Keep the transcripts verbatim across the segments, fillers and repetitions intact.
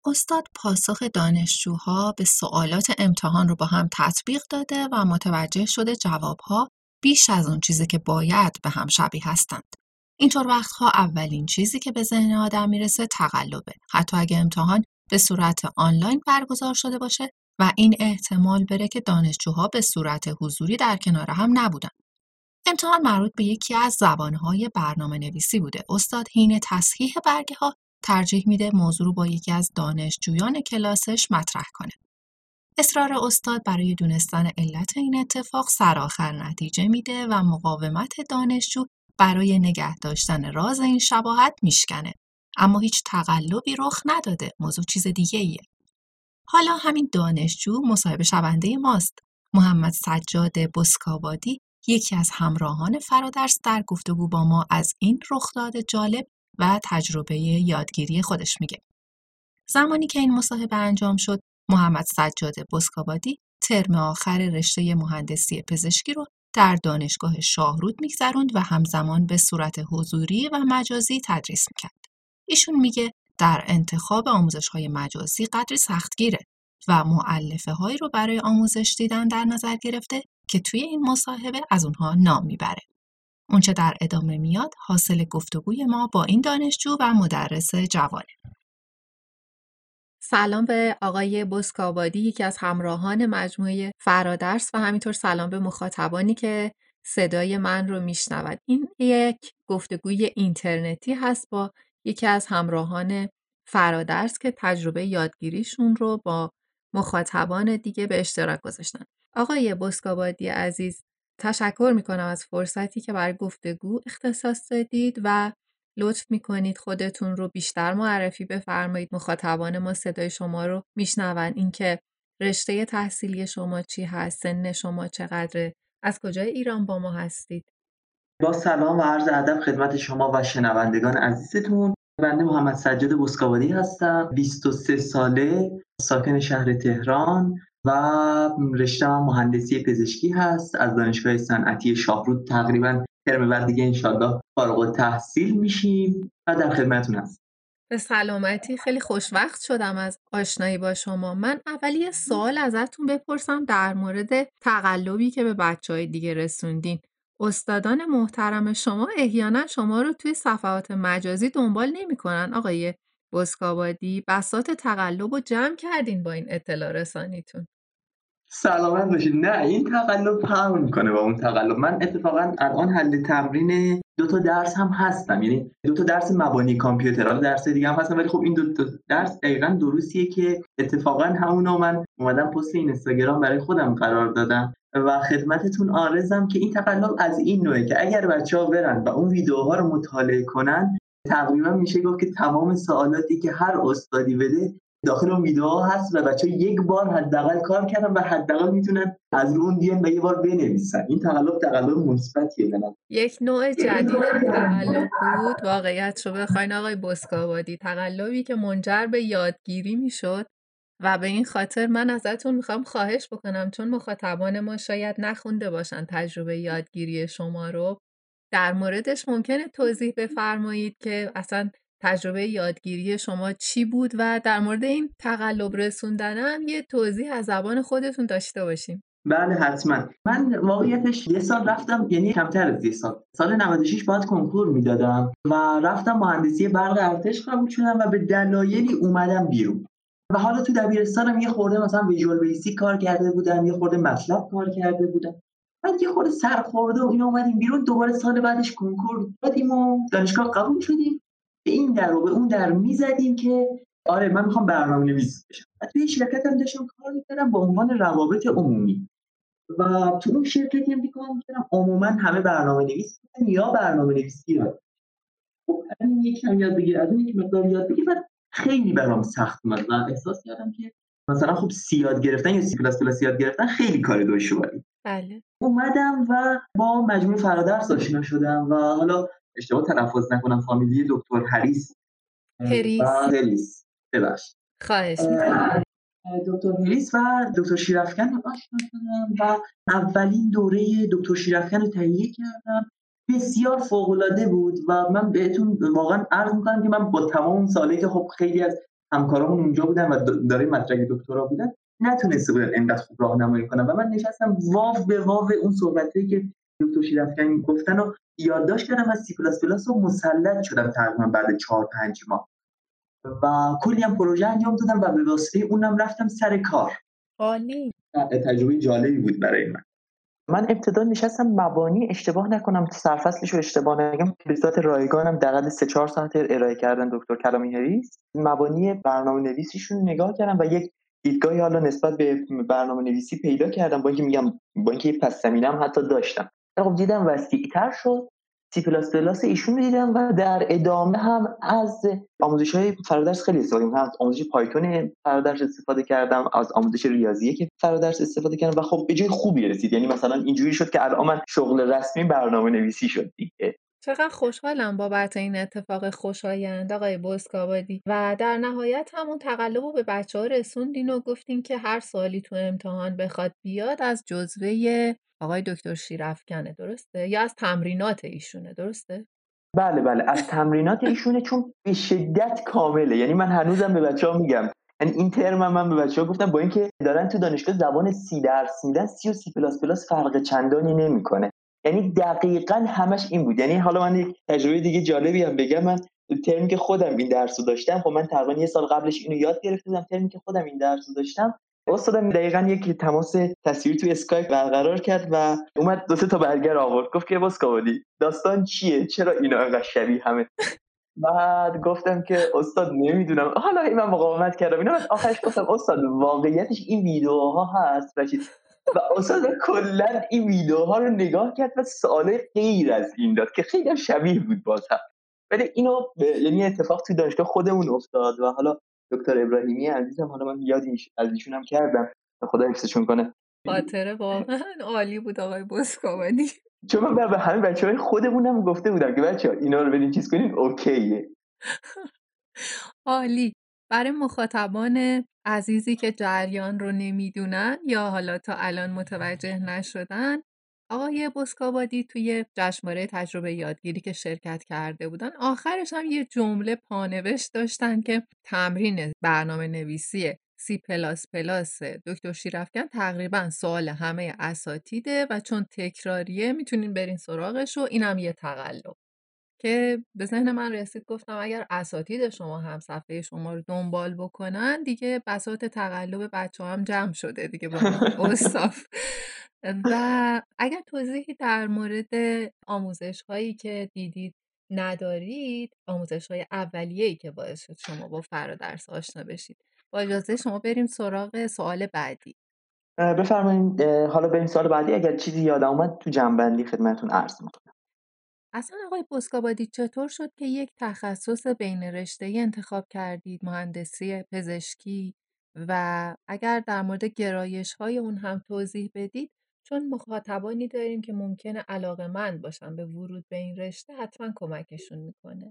استاد پاسخ دانشجوها به سوالات امتحان رو با هم تطبیق داده و متوجه شده جوابها بیش از اون چیزی که باید به هم شبیه هستند. اینطور وقتها اولین چیزی که به ذهن آدم میرسه تقلبه، حتی اگه امتحان به صورت آنلاین برگزار شده باشه و این احتمال بره که دانشجوها به صورت حضوری در کنار هم نبودن. امتحان مربوط به یکی از زبانهای برنامه نویسی بوده. استاد حین تصحیح برگه ها ترجیح میده موضوع رو با یکی از دانشجویان کلاسش مطرح کنه. اصرار استاد برای دونستن علت این اتفاق سرآخر نتیجه میده و مقاومت دانشجو برای نگه داشتن راز این شباهت میشکنه. اما هیچ تقلبی رخ نداده. موضوع چیز دیگه ایه. حالا همین دانشجو مصاحبه شونده ماست. محمد سجاد بسکابادی یکی از همراهان فرادرس در گفتگو با ما از این رخداد جالب و تجربه یادگیری خودش میگه. زمانی که این مصاحبه انجام شد، محمد سجاد بسکابادی ترم آخر رشته مهندسی پزشکی رو در دانشگاه شاهرود میگذروند و همزمان به صورت حضوری و مجازی تدریس میکرد. ایشون میگه در انتخاب آموزش‌های مجازی قدری سختگیره و مؤلفه هایی رو برای آموزش دیدن در نظر گرفته که توی این مصاحبه از اونها نام میبره. اونچه در ادامه میاد حاصل گفتگوی ما با این دانشجو و مدرس جوانه. سلام به آقای بسکابادی، یکی از همراهان مجموعه فرادرس، و همینطور سلام به مخاطبانی که صدای من رو میشنود. این یک گفتگوی اینترنتی هست با یکی از همراهان فرادرس که تجربه یادگیریشون رو با مخاطبان دیگه به اشتراک گذاشتن. آقای بسکابادی عزیز، تشکر میکنم از فرصتی که برای گفتگو اختصاص دادید و لطف میکنید خودتون رو بیشتر معرفی بفرمایید. مخاطبان ما صدای شما رو میشنون. اینکه رشته تحصیلی شما چی هست، سن شما چقدره، از کجای ایران با ما هستید؟ با سلام و عرض ادب خدمت شما و شنوندگان عزیزتون. بنده محمد سجاد بسکابادی هستم، بیست و سه ساله، ساکن شهر تهران و رشته‌ام مهندسی پزشکی هست. از دانشگاه صنعتی شاهرود تقریباً ترم بعد دیگه انشالله فارغ التحصیل میشیم و در خدمتتون هستم. به سلامتی. خیلی خوشوقت شدم از آشنایی با شما. من اولی یه سوال ازتون بپرسم در مورد تقلبی که به بچهای دیگه رسوندین. استادان محترم شما احیانا شما رو توی صفحات مجازی دنبال نمی‌کنن آقای بسکابادی؟ بساط تقلب رو جمع کردین با این اطلاع رسانیتون. سلامت باشید. نه، این تقلب فرق میکنه با اون تقلب. من اتفاقا الان حل تمرین دو تا درس هم هستم، یعنی دو تا درس مبانی کامپیوتر، حالا درس دیگه هم هستم، ولی خب این دو تا درس دقیقاً دروسیه که اتفاقا همونو من اومدم پست اینستاگرام برای خودم قرار دادم و خدمتتون عارضم که این تقلب از این نوعه که اگر بچه‌ها برن و اون ویدیوها رو مطالعه کنن، تقریبا میشه گفت که تمام سوالاتی که هر استادی بده داخل اون ویدیو هست و بچه‌ها یک بار حداقل کار کردن و حداقل میتونن از اون بیان و یه بار بنویسن. این تقلب تقلب مثبتیه. بنابراین یک نوع جدید تقلب بود واقعیت رو بخواین آقای بسکابادی، تقلبی که منجر به یادگیری میشد و به این خاطر من ازتون میخوام خواهش بکنم، چون مخاطبان ما شاید نخونده باشن تجربه یادگیری شما رو، در موردش ممکنه توضیح بفرمایید که اصلا تجربه یادگیری شما چی بود و در مورد این تقلب رسوندن هم یه توضیح از زبان خودتون داشته باشیم. بله حتما. من واقعیتش یه سال رفتم، یعنی کمتر از یه سال، سال نود و شش باید کنکور میدادم و رفتم مهندسی برق ارتش قبول شدم و به دلایلی اومدم بیرون و حالا تو دبیرستانم یه خورده مثلا ویژوال بیسیک کار کرده بودم، یه خورده مطلب کار کرده بودم، بعد یه خورده سرخورده و اینا اومدیم بیرون. دوباره سال بعدش کنکور دادیم و دانشگاه قبول شدیم. به این در و به اون در میزدیم که آره من میخوام برنامه‌نویس بشم. توی شرکتم داشتم کار میکردم با عنوان روابط عمومی و تو اون شرکتی هم کار میکردم عموما همه برنامه‌نویس بودن یا برنامه‌نویسی یاد. خب همین یکم یاد بگیر، از اون یک مقدار یاد بگیر و خیلی برام سخت اومد و احساس کردم که مثلا خب سی یاد گرفتن یا سی پلاس پلاس یاد گرفتن خیلی کار دشواری. بله. اومدم و با مجموعه فرادرس آشنا شدم و حالا اشتباه تلفظ نکنم فامیلی دکتر هریس هریس هریس ببخشید خواهش می‌کنم. دکتر هریس و دکتر شیرافکن رو آشنا شدم و اولین دوره دکتر شیرافکن رو تهیه کردم. بسیار فوق‌العاده بود و من بهتون واقعا عرض می‌کنم که من با تمام سالی که خب خیلی از همکارامون اونجا بودن و دارای مدرک دکترا بودن، نتونسته بودن اینقدر خوب راهنمایی کنن و من نشستم واو به واو اون صحبتایی که دکتر شیرافکن گفتن رو یادداشت کردم و سی پلاس پلاس رو مسلط شدم تقریبا بعد چهار پنج ماه و کلی هم پروژه انجام دادم و به واسطه اونم رفتم سر کار. عالی. تجربه جالبی بود برای من. من ابتدا نشستم مبانی، اشتباه نکنم سرفصلش رو اشتباه نگم، به صورت رایگانم در سه چهار ساعت ارائه کردن دکتر کلامی هریس، مبانی برنامه‌نویسیشون رو نگاه کردم و یک دیدگاهی حالا نسبت به برنامه‌نویسی پیدا کردم، با اینکه میگم با اینکه پس زمینه‌ام حتی داشتم. خب دیدم وسیع‌تر شد. سی پلاس پلاس ایشون رو دیدم و در ادامه هم از آموزش‌های فرادرس خیلی استفاده کردم. از آموزش پایتون فرادرس استفاده کردم، از آموزش ریاضی که فرادرس استفاده کردم و خب به جای خوبی رسید. یعنی مثلا اینجوری شد که الان من شغل رسمی برنامه‌نویسی شد دیگه. چقدر خوشحالم بابت این اتفاق خوشایند آقای بسکابادی. و در نهایت همون تقلب رو به بچه‌ها رسوندین و گفتین که هر سوالی تو امتحان بخواد بیاد از جزوه آقای دکتر شیرافکنه، درسته؟ یا از تمرینات ایشونه، درسته؟ بله بله از تمرینات ایشونه، چون به شدت کامله. یعنی من هنوزم به بچه‌ها میگم، یعنی این ترم من به بچه‌ها گفتم با اینکه دارن تو دانشگاه زبان سی درس میدن، سی و سی پلاس پلاس فرق چندانی نمیکنه. یعنی دقیقاً همش این بود. یعنی حالا من یک تجربه دیگه جالبی هم بگم، من ترمی که خودم این درس رو داشتم، خب من تقریبا یه سال قبلش اینو یاد گرفته بودم، ترمی که خودم این درس رو داشتم استادم دقیقاً یک تماس تصویری تو اسکایپ برقرار کرد و اومد دو سه تا برگر آورد، گفت که بسکابادی داستان چیه، چرا اینا انقدر شبیه همه؟ بعد گفتم که استاد نمیدونم، حالا من مقاومت کردم اینا. بعد آخرش گفتم استاد واقعیتش این ویدیوها هست رشید. و استاد کلا این ویدیوها رو نگاه کرد و سوال غیر از این داد که خیلی شبیه بود باز هم. ولی اینو یعنی اتفاق توی دانشگاه خودمون افتاد و حالا دکتر ابراهیمی عزیزم، حالا من یادش از ایشون هم کردم، خدا حفظشون کنه. خاطره واقعا عالی بود آقای بسکابادی. چون من به همه بچه‌های خودمونم گفته بودم که بچه‌ها اینا رو بدین چیز کنین اوکیه. عالی. برای مخاطبان عزیزی که جریان رو نمیدونن یا حالا تا الان متوجه نشدن، آقای بسکابادی توی جشنواره تجربه یادگیری که شرکت کرده بودن، آخرش هم یه جمله پانوشت داشتن که تمرین برنامه نویسی سی پلاس پلاس دکتر شیرافکن تقریبا سوال همه اساتیده و چون تکراریه میتونین برین سراغش و اینم یه تقلب که به ذهن من رسید. گفتم اگر اساتید شما هم صفحه شما رو دنبال بکنن دیگه بساط تقلب بچه هم جمع شده دیگه با اوصاف. و اگر توضیحی در مورد آموزش هایی که دیدید ندارید، آموزش های اولیه‌ای که باعث شد شما با فرادرس آشنا بشید، با اجازه شما بریم سراغ سوال بعدی. بفرمایید. حالا بریم سوال بعدی. اگر چیزی یادم اومد تو جنبندی خدمتتون عرض میکنم. اصلا آقای بسکابادی چطور شد که یک تخصص بین رشته‌ای انتخاب کردید، مهندسی پزشکی، و اگر در مورد گرایش‌های اون هم توضیح بدید، چون مخاطبانی داریم که ممکنه علاقه‌مند باشن به ورود به این رشته، حتما کمکشون میکنه.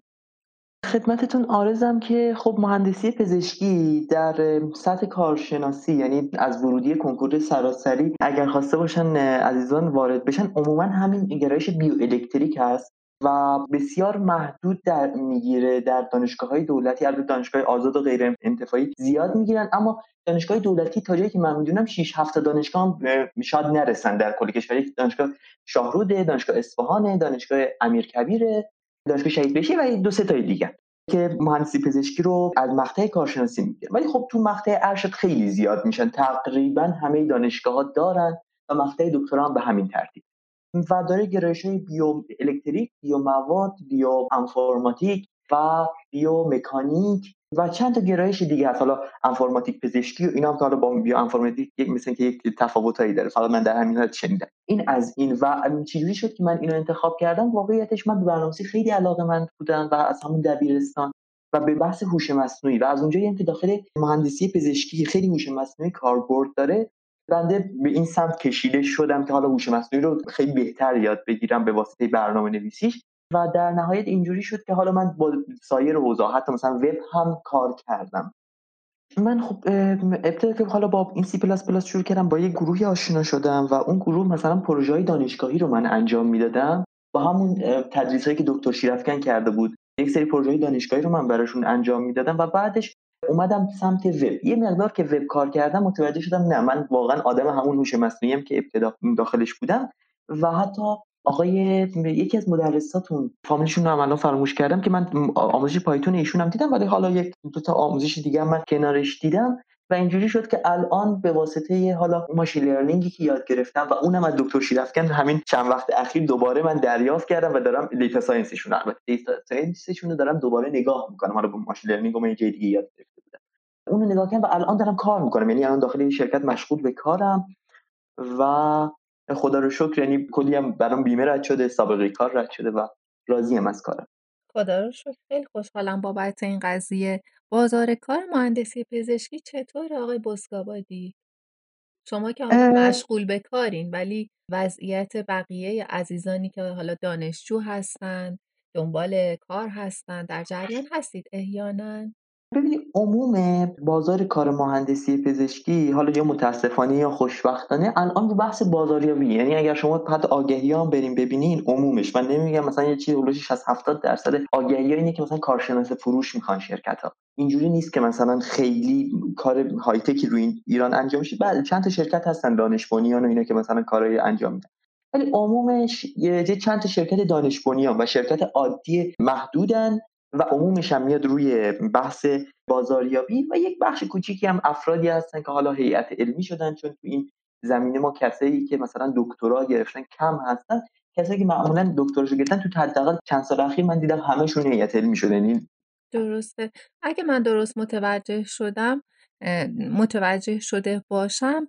خدمتتون عارضم که خب مهندسی پزشکی در سطح کارشناسی، یعنی از ورودی کنکور سراسری اگر خواسته باشن عزیزان وارد بشن، عموما همین گرایش بیو الکتریک هست و بسیار محدود در میگیره. در دانشگاه‌های دولتی، البته دانشگاه آزاد و غیر انتفاعی زیاد میگیرن، اما دانشگاه دولتی تا جایی که من میدونم شش هفت دانشگاه هم شاید نرسن در کل کشور. دانشگاه شاهرود، دانشگاه اصفهان، دانشگاه امیرکبیر، دانشگاه شهید بهشتی و دو سه تا دیگه که مهندسی پزشکی رو از مقطع کارشناسی میگیرن. ولی خب تو مقطع ارشد خیلی زیاد میشن، تقریبا همه دانشگاه‌ها دارن و مقطع دکترا هم به همین ترتیب. و داره گرایش‌های بیو الکتریک، بیو مواد، بیو انفورماتیک و بیو مکانیک و چند تا گرایش دیگه هست. حالا انفورماتیک پزشکی و اینا هم که حالا با بیو انفورماتیک یک مثلا که یک تفاوتایی داره، فقط من در همین حد شنیدم. این از این. و چجوری شد که من اینو انتخاب کردم؟ واقعیتش من به برنامه‌نویسی خیلی علاقه‌مند بودم و از همون دبیرستان و به بحث هوش مصنوعی و از اونجایی هم که داخل مهندسی پزشکی خیلی هوش مصنوعی کاربرد داره، بنده به این سمت کشیده شدم که حالا هوش مصنوعی رو خیلی بهتر یاد بگیرم به واسطه برنامه‌نویسیش. و در نهایت اینجوری شد که حالا من با سایر حوزه حتی مثلا وب هم کار کردم. من خب ابتدا که حالا با این سی پلاس پلاس شروع کردم، با یک گروهی آشنا شدم و اون گروه مثلا پروژه‌های دانشگاهی رو من انجام میدادم با همون تدریسایی که دکتر شیرافکن کرده بود. یک سری پروژه‌های دانشگاهی رو من براشون انجام میدادم و بعدش اومدم سمت وب. یه مقدار که وب کار کردم متوجه شدم نه، من واقعا آدم همون هوش مصنوعی ام که ابتدا داخلش بودم. و حتی آقای یکی از مدرساتون فامیلشون رو الان فراموش کردم که من آموزش پایتون ایشون هم دیدم، ولی حالا یک دو تا آموزش دیگه هم من کنارش دیدم و اینجوری شد که الان به واسطه حالا ماشین لرنینگی که یاد گرفتم و اونم از دکتر شیرافکن همین چند وقت اخیر دوباره من دریافت کردم و دارم دیتا ساینسشون رو دیتا ساینسشون رو دارم دوباره نگاه میکنم. حالا با ماشین لرنینگ و من یه دیگه یاد گرفته بودم، اون رو نگاه کردم و الان دارم کار میکنم. یعنی الان داخل این شرکت مشغول به کارم و خدا رو شکر یعنی کلی هم برام بیمه رد شده، سابقه کار رد شده و راضیم از کارم. خدا رو شکر. خیلی خوشحالم بابت این قضیه. بازار کار مهندسی پزشکی چطوره آقای بسکابادی؟ شما که حالا مشغول به کارین، ولی وضعیت بقیه عزیزانی که حالا دانشجو هستن، دنبال کار هستن، در جریان هستید احیانا؟ ببینید عموم بازار کار مهندسی پزشکی حالا یا متاسفانه یا خوشبختانه الان رو بحث بازاریابی، یعنی اگر شما حتی آگهی‌ها هم بریم ببینین عمومش، من نمیگم مثلا یه چیزی اولش از هفتاد درصد آگهی‌ها اینه که مثلا کارشناس فروش میخوان شرکت‌ها. اینجوری نیست که مثلا خیلی کار های تکی روی این ایران انجام میشه. بعد چند تا شرکت هستن دانش بنیان و اینا که مثلا کارهای انجام میدن، ولی عمومش یه چند تا شرکت دانش بنیان و شرکت عادی محدودن و عمومش هم میاد روی بحث بازاریابی و یک بخش کوچیکی هم افرادی هستن که حالا هیئت علمی شدن، چون تو این زمینه ما کسایی که مثلا دکترا گرفتن کم هستن. کسایی که معمولا دکتراشو گرفتن تو حداقل چند سال اخیر من دیدم همشون هیئت علمی شدن. این درسته. اگه من درست متوجه شدم متوجه شده باشم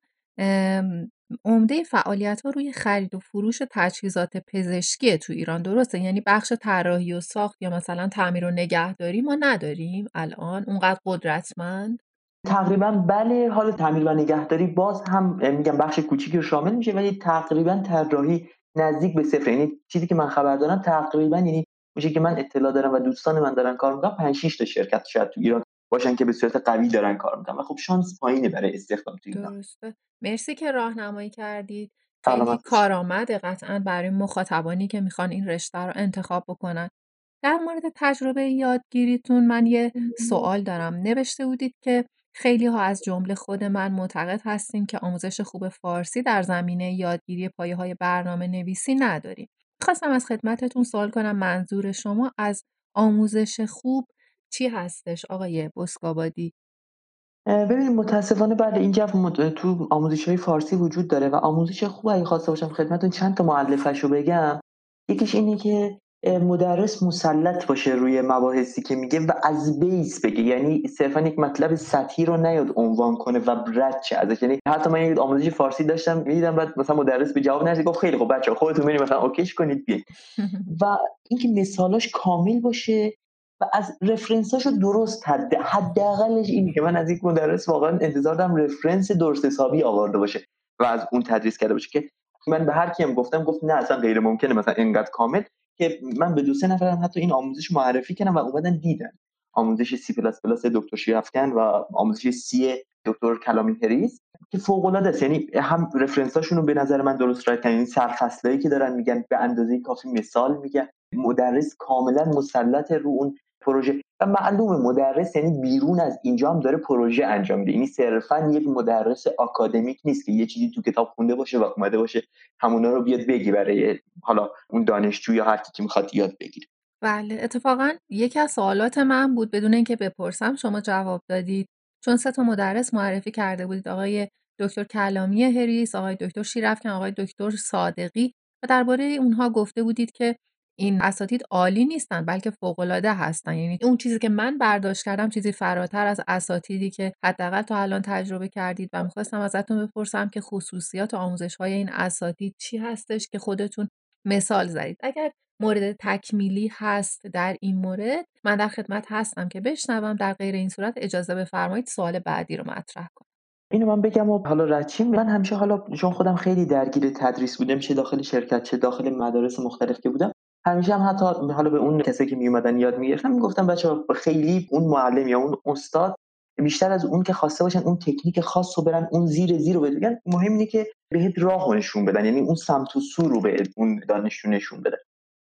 عمده فعالیت ها روی خرید و فروش تجهیزات پزشکی تو ایران، درسته؟ یعنی بخش طراحی و ساخت یا مثلا تعمیر و نگهداری ما نداریم الان اونقدر قدرتمند؟ تقریبا بله. حالا تعمیر و نگهداری باز هم میگم بخش کوچیکی رو شامل میشه، ولی تقریبا طراحی نزدیک به صفر. یعنی چیزی که من خبر دارم تقریبا یعنی میشه که من اطلاع دارم و دوستان من دارن کار میکنن پنج شش تا شرکت شاید تو ایران باشن که به صورت قوی دارن کار میکنن و خب شانس پایینه برای استخدام تو ایران. درسته. مرسی که راهنمایی کردید. خیلی سلامت. کارآمده قطعا برای مخاطبانی که میخوان این رشته رو انتخاب بکنن. در مورد تجربه یادگیریتون من یه سوال دارم. نوشته بودید که خیلی ها از جمله خود من معتقد هستیم که آموزش خوب فارسی در زمینه یادگیری پایه های برنامه نویسی نداریم. خواستم از خدمتتون سوال کنم منظور شما از آموزش خوب چی هستش آقای بسکابادی؟ ببینید متاسفانه بعد این جو مد... تو آموزش‌های فارسی وجود داره و آموزش خوب اگه خواسته باشم خدمتتون چند تا مؤلفه‌شو بگم. یکیش اینه که مدرس مسلط باشه روی مباحثی که میگه و از بیس بگه، یعنی صرفا یک مطلب سطحی رو نیاد عنوان کنه و رد شه ازش. یعنی حتی من یک آموزش فارسی داشتم میدیدم بعد مثلا مدرس به جواب نرسید گفت خیلی خب بچه‌ها خودتون برید مثلا اوکیش کنید بیاید. و اینکه مثالاش کامل باشه و از رفرنساشو درست حد حداقلش اینه که من از یک مدرس واقعا انتظار دارم رفرنس درست حسابی آورده باشه و از اون تدریس کرده باشه. که من به هر کیم گفتم گفت نه اصلا غیر ممکنه مثلا اینقدر کامل. که من به دو سه نفرم حتی این آموزش معرفی کردم و اومدن دیدن آموزش سی پلاس پلاس دکتر شیرافکن و آموزش سی دکتر کلامی هریس که فوق العاده است. یعنی هم رفرنساشون رو به نظر من درست رد کردن، این سرفصلایی که دارن میگن به اندازه کافی مثال میگن، مدرس کاملا مسلط رو اون پروژه و معلومه مدرس یعنی بیرون از اینجا هم داره پروژه انجام میده. یعنی صرفا یک مدرس آکادمیک نیست که یه چیزی تو کتاب خونده باشه و اومده باشه همونا رو بیاد بگی برای حالا اون دانشجو یا هر کی که میخواد یاد بگیره. بله، اتفاقا یکی از سوالات من بود بدون اینکه بپرسم شما جواب دادید، چون سه تا مدرس معرفی کرده بودید، آقای دکتر کلامی هریس، آقای دکتر شیرافکن، آقای دکتر صادقی، و درباره اونها گفته بودید که این اساتید عالی نیستن بلکه فوق‌العاده هستن. یعنی اون چیزی که من برداشت کردم چیزی فراتر از اساتیدی که حداقل تا الان تجربه کردید و می‌خواستم ازتون بپرسم که خصوصیات آموزش‌های این اساتید چی هستش که خودتون مثال زدید. اگر مورد تکمیلی هست در این مورد من در خدمت هستم که بشنوم، در غیر این صورت اجازه بفرمایید سوال بعدی رو مطرح کنم. اینو من بگم و حالا رچیم من همیشه حالا چون خودم خیلی درگیر تدریس بودم چه داخل شرکت چه داخل مدارس مختلف که بودم، همیشه هم حتی حالا به اون کسایی که می اومدن یاد میگرفتم میگفتم بچه‌ها خیلی اون معلم یا اون استاد بیشتر از اون که خواسته باشن اون تکنیک خاص رو برن اون زیر زیر رو بگن، مهم اینه که بهت راه نشون بدن، یعنی اون سمت و سو رو به اون دانشجو نشون بدن.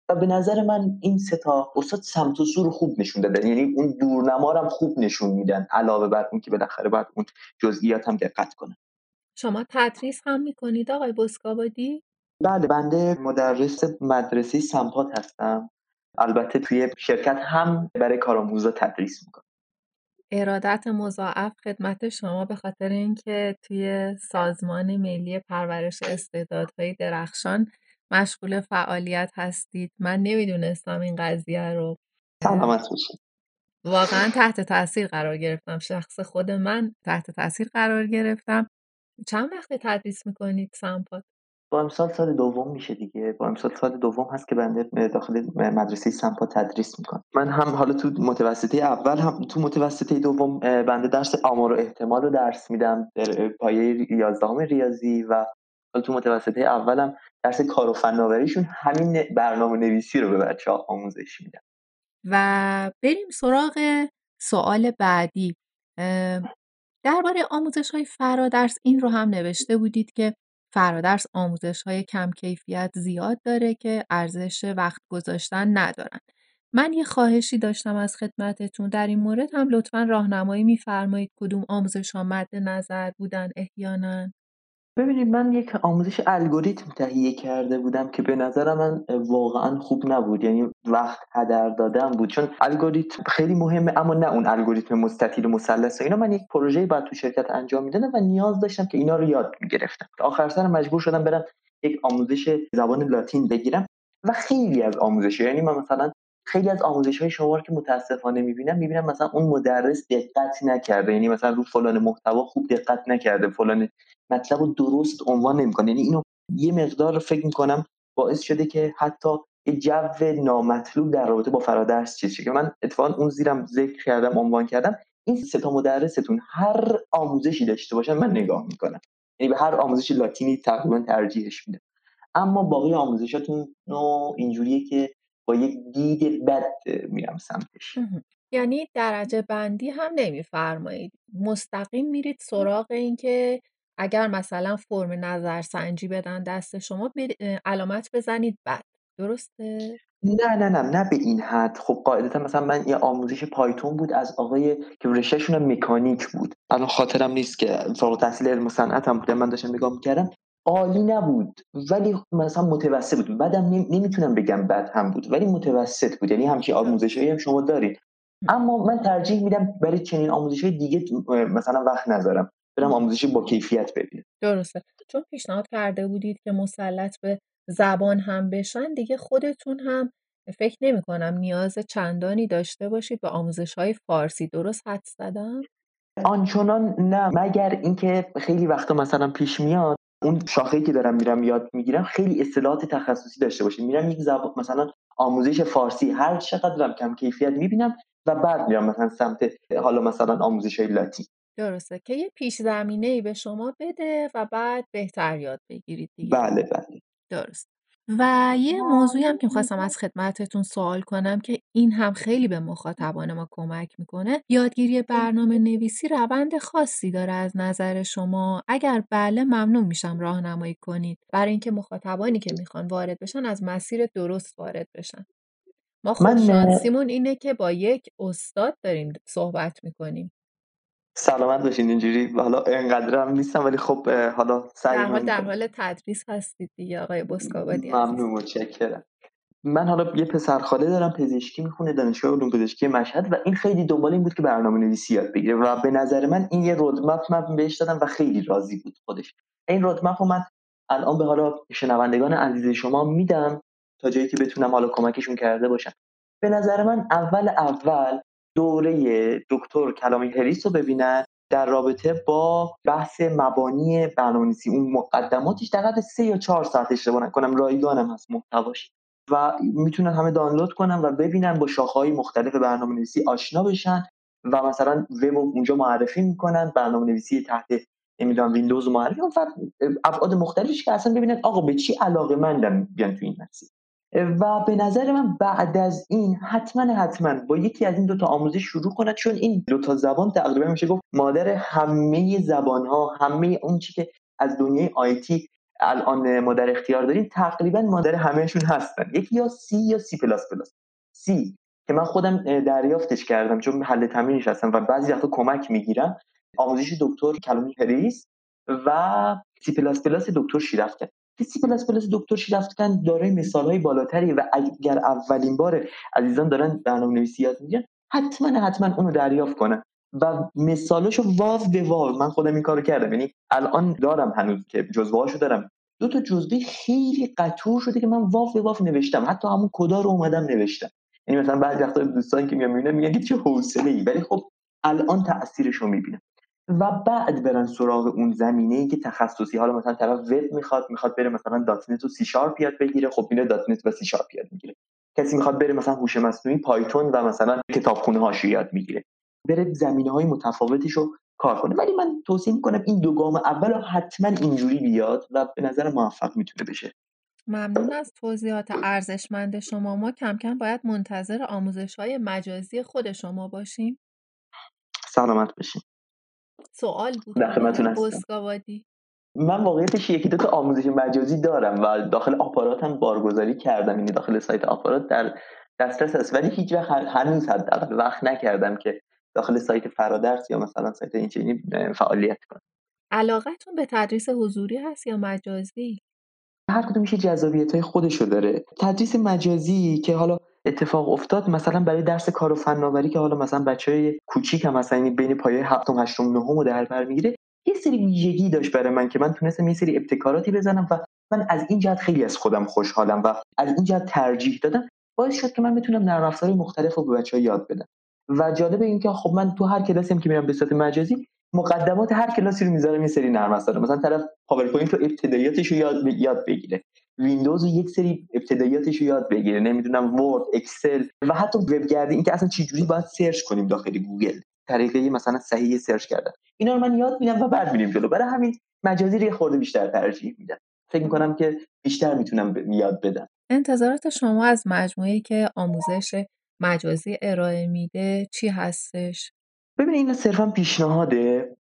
و به نظر من این سه تا استاد سمت و سو رو خوب نشون دادن، یعنی اون دورنما رو هم خوب نشون میدن، علاوه بر اون که بالاخره باید اون جزئیات هم دقت کنن. شما تدریس هم میکنید آقای بسکابادی؟ بله، بنده مدرس مدرسه سمپات هستم. البته توی شرکت هم برای کارآموزا تدریس میکنم. ارادت مضاعف خدمت شما به خاطر اینکه توی سازمان ملی پرورش استعدادهای درخشان مشغول فعالیت هستید. من نمیدونستم این قضیه رو. سلامت باشید. واقعا تحت تاثیر قرار گرفتم. شخص خود من تحت تاثیر قرار گرفتم. چند وقت تدریس میکنید سمپات؟ با امسال سال دوم میشه دیگه. با امسال سال دوم هست که بنده داخل مدرسه سمپات تدریس میکنم. من هم حالا تو متوسطه اول هم تو متوسطه دوم بنده درس آمار و احتمال رو درس میدم در پایه یازدهم ریاضی، و حالا تو متوسطه اولم درس کار و فناوریشون همین برنامه نویسی رو به بچه‌ها آموزش میدم. و بریم سراغ سوال بعدی. درباره آموزش‌های فرادرس این رو هم نوشته بودید که فرادرس آموزش‌های کم کیفیت زیاد داره که ارزش وقت گذاشتن ندارن. من یه خواهشی داشتم از خدمتتون، در این مورد هم لطفاً راهنمایی می‌فرمایید کدوم آموزش‌ها مد نظر بودن احیاناً؟ ببینید، من یک آموزش الگوریتم تهیه کرده بودم که به نظر من واقعا خوب نبود، یعنی وقت هدر دادن بود، چون الگوریتم خیلی مهمه اما نه اون الگوریتم مستطیل و مثلث و اینا. من یک پروژه‌ای بعد تو شرکت انجام میدادم و نیاز داشتم که اینا رو یاد میگرفتم. آخر سر مجبور شدم برم یک آموزش زبان لاتین بگیرم و خیلی از آموزش‌ها، یعنی من مثلا خیلی از آموزش‌های شما رو که متاسفانه می‌بینم می‌بینم مثلا اون مدرس دقت نکرده، یعنی مثلا رو فلان محتوا خوب دقت نکرده، فلان مطلب رو درست عنوان نمی‌کنه. یعنی اینو یه مقدار فکر می‌کنم باعث شده که حتی یه جو نامطلوب در رابطه با فرادرس چیز شه، که من اتفاقا اون زیرم ذکر کردم، عنوان کردم این سه تا مدرستون هر آموزشی داشته باشن من نگاه می‌کنم، یعنی به هر آموزش لاتینی تقریبا ترجیحش میدم، اما باقی آموزشاتون نوع اینجوریه که با یک دید بد میرم سمتش. یعنی درجه بندی هم نمیفرمایید، مستقیم میرید سراغ این که اگر مثلا فرم نظرسنجی بدن دست شما علامت بزنید بد، درسته؟ نه نه نه نه به این حد. خب قاعدتا مثلا من یه آموزش پایتون بود از آقای که رشتهشون مکانیک بود، الان خاطرم نیست، که فارغ التحصیل علم صنعت هم بوده، من داشتم نگاه میکردم، عالی نبود ولی مثلا متوسط بود. بعدم نمیتونم بگم بد هم بود ولی متوسط بود، یعنی همچین آموزشایی هم شما دارید. اما من ترجیح میدم برای چنین آموزش‌های دیگه مثلا وقت نذارم، برم آموزش با کیفیت ببینم. درسته، چون پیشنهاد کرده بودید که مسلط به زبان هم بشن، دیگه خودتون هم فکر نمی کنم نیاز چندانی داشته باشید به آموزش‌های فارسی. درست حدس زدم؟ آنچنان نه، مگر اینکه خیلی وقتا مثلا پیش میاد اون شاخه‌ای که دارم میرم یاد میگیرم خیلی اصطلاحات تخصصی داشته باشه، میرم یک زبان مثلا آموزش فارسی هر چقدرم کم کیفیت میبینم و بعد میرم مثلا سمت حالا مثلا آموزش‌های لاتین. درسته که یه پیش زمینه‌ای به شما بده و بعد بهتر یاد بگیرید دیگه. بله بله. درست. و یه موضوعی هم که خواستم از خدمتتون سوال کنم که این هم خیلی به مخاطبان ما کمک میکنه، یادگیری برنامه نویسی روند خاصی داره از نظر شما؟ اگر بله ممنون میشم راهنمایی کنید برای اینکه مخاطبانی که میخوان وارد بشن از مسیر درست وارد بشن. ما خوش من شانسیمون اینه که با یک استاد داریم صحبت میکنیم. سلامت باشین. اینجوری حالا اینقدرم نیستم ولی خب حالا سعی در حال در می‌کنم. حال تدریس هستید دیگه آقای بسکابادی عزیز. ممنون، متشکرم. من حالا یه پسرخاله دارم پزشکی میخونه دانشگاه علوم پزشکی مشهد و این خیلی دنبال این بود که برنامه‌نویسی یاد بگیره و به نظر من این یه رودمپ من بهش دادم و خیلی راضی بود خودش. این رودمپ رو من الان به حالا شنوندگان عزیز شما میدم تا جایی که بتونم حالا کمکشون کرده باشم. به نظر من اول اول دوره دکتر کلامی هریس رو ببینن در رابطه با بحث مبانی برنامه‌نویسی، اون مقدماتش در حد سه یا چهار ساعت اشتباه نکنم رایگانم هست محتواش و میتونن همه دانلود کنن و ببینن، با شاخه‌های مختلف برنامه‌نویسی آشنا بشن و مثلا وب اونجا معرفی میکنن، برنامه‌نویسی تحت نمیدونم ویندوز معرفی و ابعاد مختلفش که اصلا ببینن آقا به چی علاقه‌مندن بیان تو این مسیر. و به نظر من بعد از این حتما حتما با یکی از این دو تا آموزش شروع کنن، چون این دو تا زبان تقریبا میشه گفت مادر همه زبان‌ها، همه اون چی که از دنیای آیتی الان ما در اختیار داریم تقریبا مادر همهشون هستن. یکی یا سی یا سی پلاس پلاس. سی که من خودم دریافتش کردم چون حل تمرینش هستم و بعضی وقتا کمک میگیرم، آموزش دکتر کلامی هریس و سی پلاس پلاس دکتر شیرافکن. که سی پلاس پلاس دکتر شیرافکن دارای مثالهای بالاتری و اگر اولین بار عزیزان دارن برنامه‌نویسی یاد میگیرن حتما حتما اونو دریافت کنن و مثالاشو واو به واو. من خودم این کارو کردم، یعنی الان دارم هنوز که جزوهاشو دارم، دو تا جزوه خیلی قطور شده که من واو به واو نوشتم، حتی همون کدا رو اومدم نوشتم. یعنی مثلا بعضی وقتا دوستان که میام میبینن میگن چه حوصله‌ای، ولی خب الان تاثیرشو میبینم. و بعد برن سراغ اون زمینه‌ای که تخصصی، حالا مثلا طرف وب میخواد میخواد بره مثلا دات نت و سی شارپ یاد بگیره، خب میره دات نت و سی شارپ یاد میگیره. کسی میخواد بره مثلا هوش مصنوعی پایتون و مثلا کتابخونه هاشو یاد میگیره، بره زمینه‌های متفاوتیشو کار کنه. ولی من توصیه میکنم این دو گام اولو حتما اینجوری بیاد و به نظر موفق میتونه بشه. ممنون از توضیحات ارزشمند شما. ما کم کم باید منتظر آموزش‌های مجازی خود شما باشیم. سلامت باشین. سوال بود در خدمتتون هستم. بسکاوادی. من واقعیتش یکی دو تا آموزش مجازی دارم و داخل آپارات هم بارگذاری کردم، یعنی داخل سایت آپارات در دسترس هست، ولی هیچ وقت هنوز حداقل وقت نکردم که داخل سایت فرادرس یا مثلا سایت اینچنینی فعالیت کنم. علاقتون به تدریس حضوری هست یا مجازی؟ هر کدوم میشه جذابیت‌های خودشو داره. تدریس مجازی که حالا اتفاق افتاد مثلا برای درس کار و فناوری که حالا مثلا بچهای کوچیک هم مثلا بین پایه هفتم هشتم نهم رو در بر میگیره، یه سری ویژگی داشت برای من که من تونستم یه سری ابتکاراتی بزنم و من از این جهت خیلی از خودم خوشحالم و از این جهت ترجیح دادم، باعث شد که من بتونم نرم افزارهای مختلف رو به بچه‌ها یاد بدم. و جالب این که خب من تو هر کلاسی که میرم به صورت مجازی مقدمات هر کلاسی رو میذارم یه سری نرم افزار، مثلا طرف پاورپوینت رو ابتداییاتش رو یاد یاد بگیره، ویندوز یک سری ابتداییاتش رو یاد بگیره، نمیدونم ورد، اکسل و حتی وب گردی، این که اصلا چه جوری باید سرچ کنیم داخل گوگل، طریقه مثلا صحیح سرچ کردن، اینا رو من یاد میدم و بعد میریم جلو. برای همین مجازی رو خورده بیشتر ترجیح میدم، فکر میکنم که بیشتر میتونم یاد بدم. انتظارات شما از مجموعه‌ای که آموزش مجازی ارائه میده چی هستش؟ ببین این صرفا پیشنهاده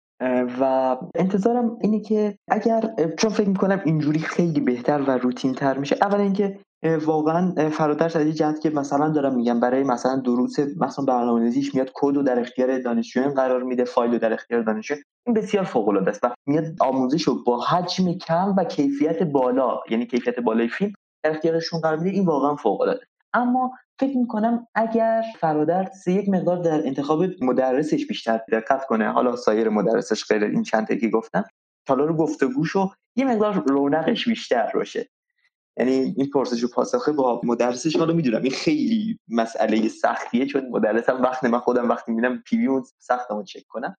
و انتظارم اینه که اگر، چون فکر میکنم اینجوری خیلی بهتر و روتین تر میشه، اولا اینکه واقعا فرادرس از این جهت که مثلا دارم میگم برای مثلا دروس مثلا برنامه‌نویسیش میاد کد رو در اختیار دانشجویان قرار میده، فایل رو در اختیار دانشجو، این بسیار فوق العاده است و میاد آموزش رو با حجم کم و کیفیت بالا، یعنی کیفیت بالای فیلم در اختیارشون قرار میده. این واقعا فوق العاده. اما فکر میکنم اگر فرادرس یک مقدار در انتخاب مدرسش بیشتر دقت کنه، حالا سایر مدرسش غیر این چند تا که گفتم، تالار گفتگوشو یه مقدار رونقش بیشتر باشه، یعنی این پرسش و پاسخه با مدرسش، حالا میدونم این خیلی مسئله سختیه چون مدرسم وقت من خودم وقتی میبینم پی وی اون سختمو چک کنم،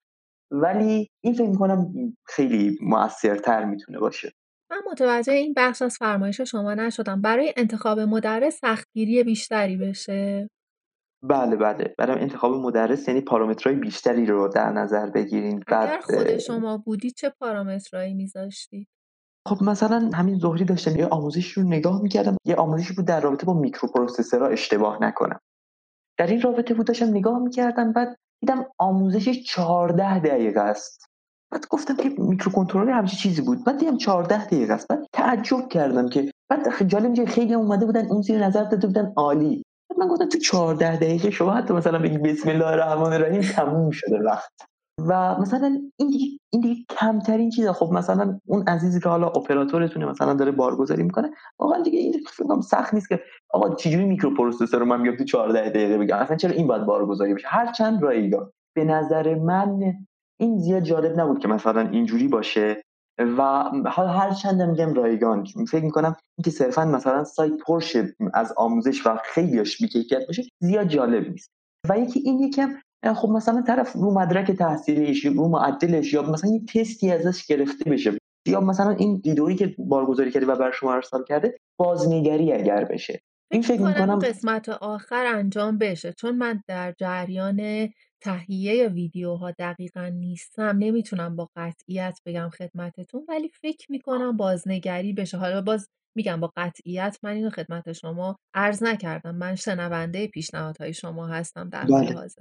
ولی این فکر میکنم خیلی موثرتر میتونه باشه. من متوجه این بخش از فرمایش شما نشدم. برای انتخاب مدرس سختگیری بیشتری بشه؟ بله بله، برای انتخاب مدرس یعنی پارامترهای بیشتری رو در نظر بگیرین. اگر بعد خود شما بودی چه پارامترایی میذاشتی؟ خب مثلا همین ظهری داشتم یه آموزش رو نگاه میکردم، یه آموزشی بود در رابطه با میکروپروسسورها اشتباه نکنم، در این رابطه بود داشتم نگاه میکردم، بعد دیدم آموزشش چهارده دقیقه است. بعد گفتم که میکروکنترل همچین چیزی بود، بعد دیدم چهارده دقیقه است، بعد تعجب کردم که بعد جالب اینجا خیلی اومده بودن اون زیر نظر داده بودن عالی. بعد من گفتم تو چهارده دقیقه شما حتی مثلا بگی بسم الله الرحمن الرحیم تموم شده وقت. و مثلا این دیگه این دیگه کمترین چیزه. خب مثلا اون عزیزی که حالا اپراتورتونه مثلا داره بارگذاری میکنه، واقعا دیگه این فکر سخت نیست که آقا چجوری میکروپروسسور رو من بیام تو چهارده دقیقه بگم، اصلا چرا این باید بارگذاری بشه، هر چند رایگان. به نظر من این زیاد جالب نبود که مثلا اینجوری باشه و حالا هر چند میگم رایگان، فکر میکنم اینکه صرفا مثلا سایت پرشه از آموزش و خیلیش بی‌کیفیت باشه زیاد جالب نیست. و یکی این یکم خب مثلا طرف رو مدرک تحصیلیش رو معدلش یا مثلا یه تستی ازش گرفته بشه، یا مثلا این ویدئویی که بارگذاری کرده و برای شما ارسال کرده بازنگری اگر بشه، این فکر می‌کنم قسمت آخر انجام بشه، چون من در جریان تهیه ویدیوها دقیقاً نیستم، نمیتونم با قطعیت بگم خدمتتون، ولی فکر میکنم بازنگری بشه. حالا باز میگم با قطعیت من اینو خدمت شما عرض نکردم، من شنونده پیشنهادهای شما هستم در حال حاضر.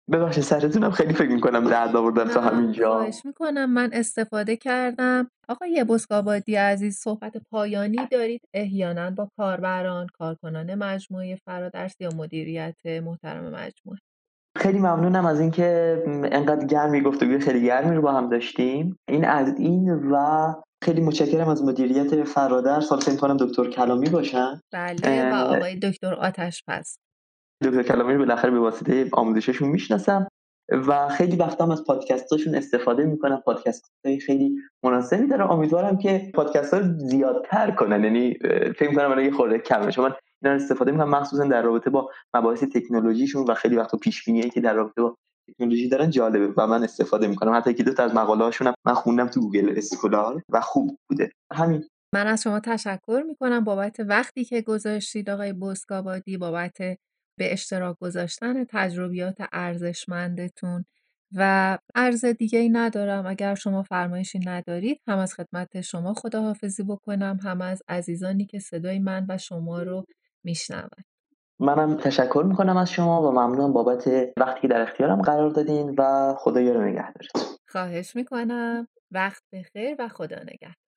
ببخشید سرتونم خیلی فکر میکنم درد آوردم تا همینجا. خواهش میکنم، من استفاده کردم. آقای بسکآبادی عزیز، صحبت پایانی دارید احیانا با کاربران، کارکنان مجموعه فرادرس یا مدیریت محترم مجموعه؟ خیلی ممنونم از اینکه انقدر گرمی گفتگوی خیلی گرمی رو با هم داشتیم. این از این و خیلی متشکرم از مدیریت فرادرس. حالا فکر کنم دکتر کلامی باشن. بله و آقای دکتر آتش‌پز. دکتر کلامی رو بالاخره به واسطه آموزششون میشناسم و خیلی وقتا هم از پادکستاشون استفاده میکنم. پادکستای خیلی مناسبی داره. امیدوارم که پادکست ها زیادتر کنن، یعنی فکر میکنم الان یه خورده کمه، چون من اینا رو استفاده میکنم مخصوصا در رابطه با مباحث تکنولوژیشون و خیلی وقتا پیش بینیایی که در رابطه با تکنولوژی دارن جالبه و من استفاده میکنم. حتی یکی دو تا از مقاله هاشون هم من خوندم تو گوگل اسکولار و خوب بوده. همین. من از شما تشکر میکنم بابت وقتی که گذاشتید آقای بسکآبادی، بابت به اشتراک گذاشتن تجربیات ارزشمندتون و عرض دیگه ای ندارم. اگر شما فرمایشی ندارید هم از خدمت شما خداحافظی بکنم، هم از عزیزانی که صدای من و شما رو میشنوند. منم تشکر میکنم از شما و ممنونم بابت وقتی که در اختیارم قرار دادین و خدا یار و نگهدارتون. خواهش میکنم. وقت بخیر و خدا نگهدار.